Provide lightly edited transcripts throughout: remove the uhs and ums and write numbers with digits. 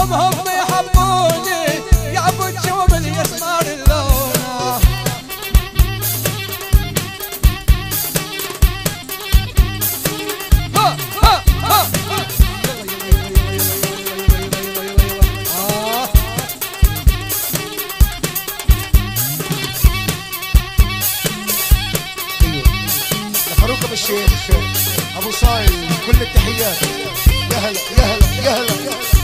هم يحبوني يا ابو تشوف اليسمار اللونه. لفاروق الشيخ ابو صايل كل التحيات. يا هلا يا هلا يا هلا.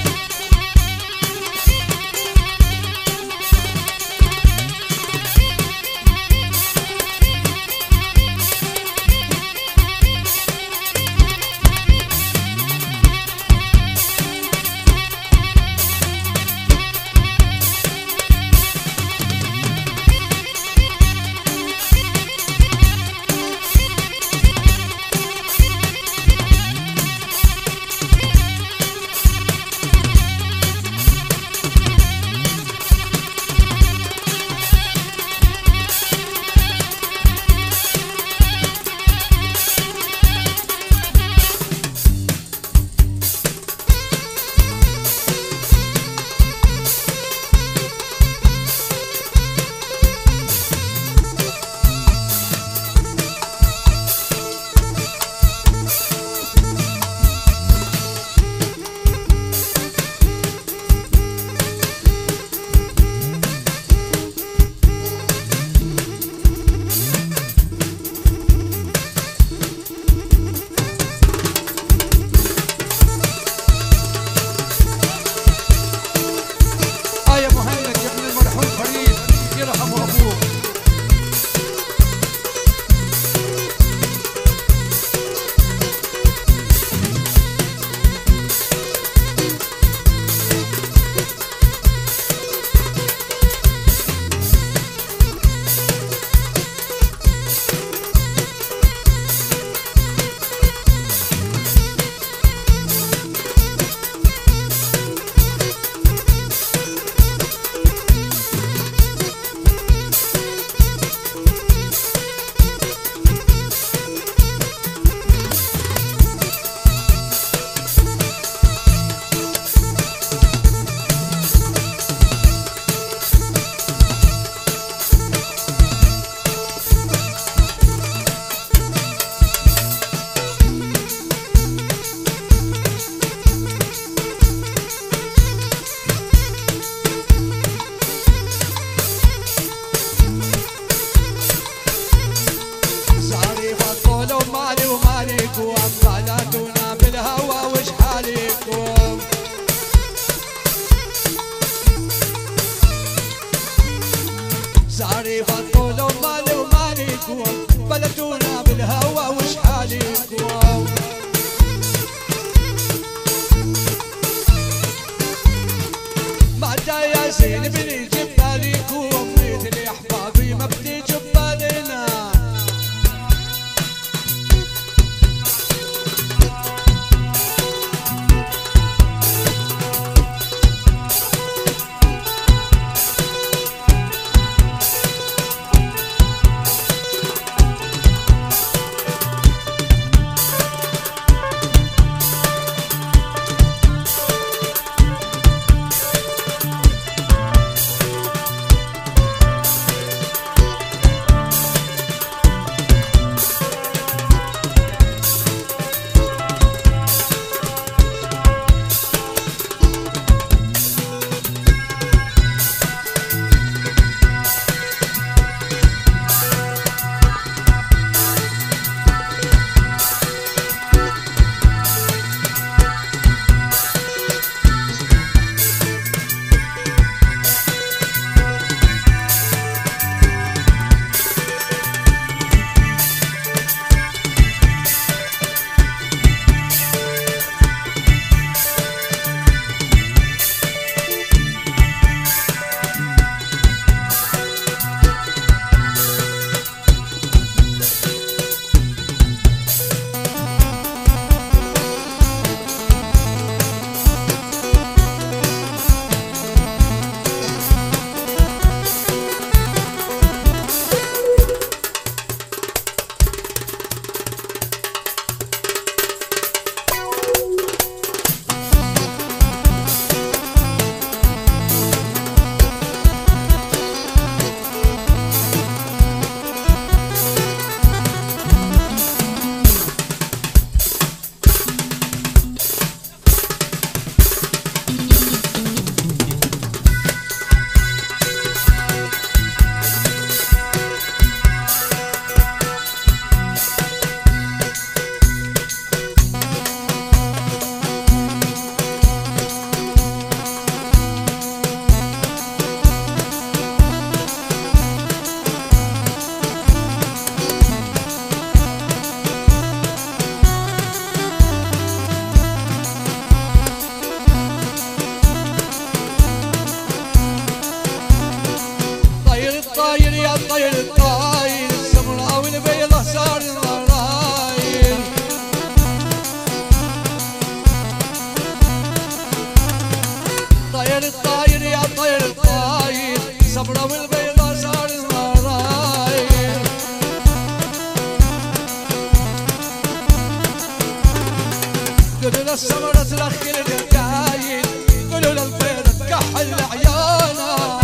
زعري فطول ومالي ومالكم بلدونا بالهوى وش حالكم. بعد يا زين بني جبالكم مثل يا احبابي ما بدي جبالنا. السمرة والبيضة صار المرايل. قولوا للسمرة ترخي القدايل، قولوا للبيضة تكحل عيانا.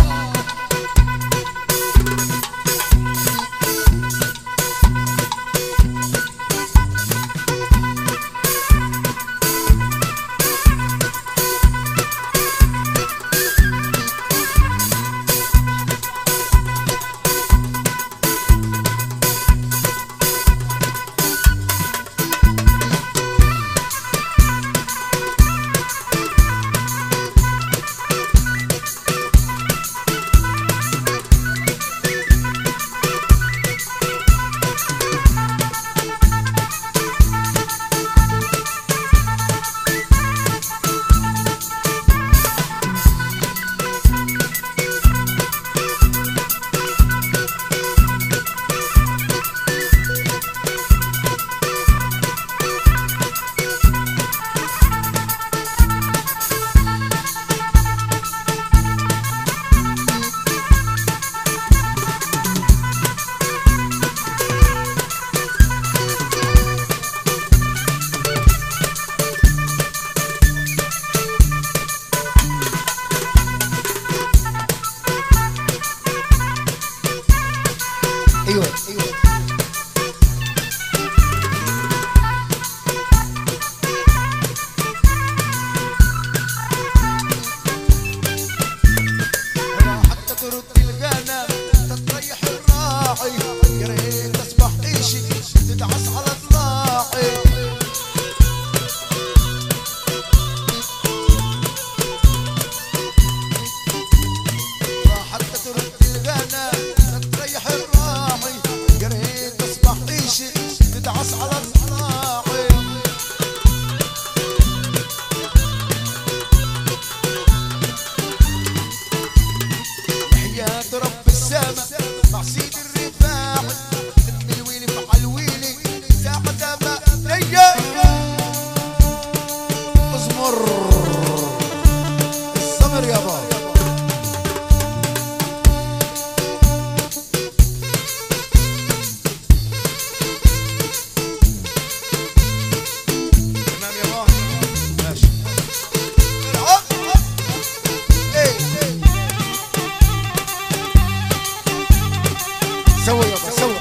سوي يابا سوي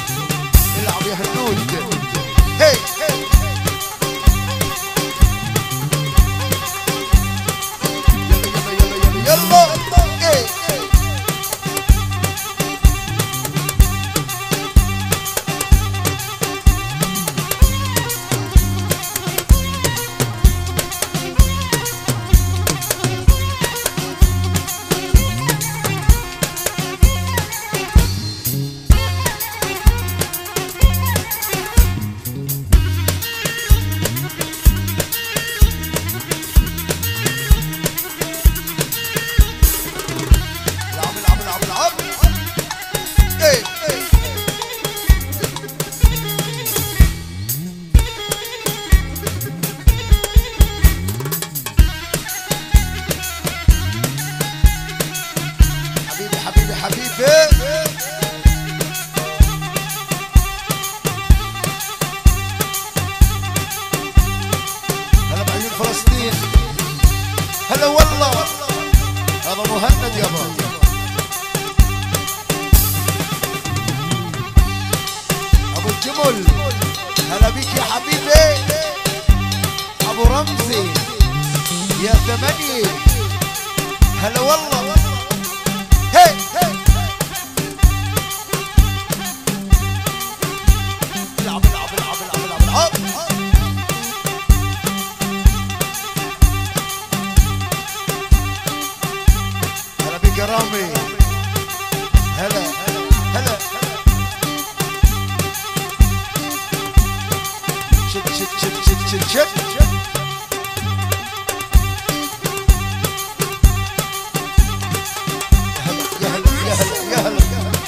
العب يا هنود. هي يلا يلا يلا فلسطين. هلا والله هذا مهند يابا. ابو الجمل هلا بيك يا حبيبي. ابو رمزي يا ثمانية هلا والله. هي العب العب العب العب العب العب. كرامي هلا هلا شد شد شد شد شد شد يا هلا يا هلا يا هلا يا هلا.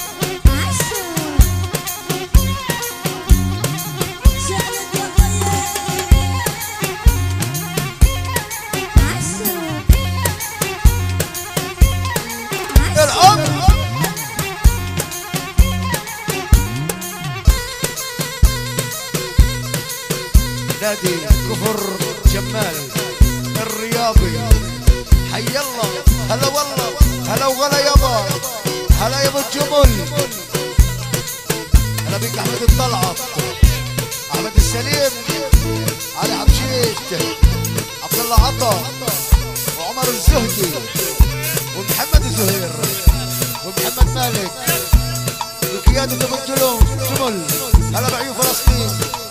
الأمر نادي كفر جمال الرياضي. حي الله، هلا والله، هلا وغلا يابا، هلا يابا الجمل. هلا بيك احمد الطلعت، احمد السليم، علي حبشيت، عبد الله عطا، وعمر الزهدي، ومحمد الزهير، ومحمد مالك، وقيادة ابو الجلوم جمل. هلا بعيون فلسطين.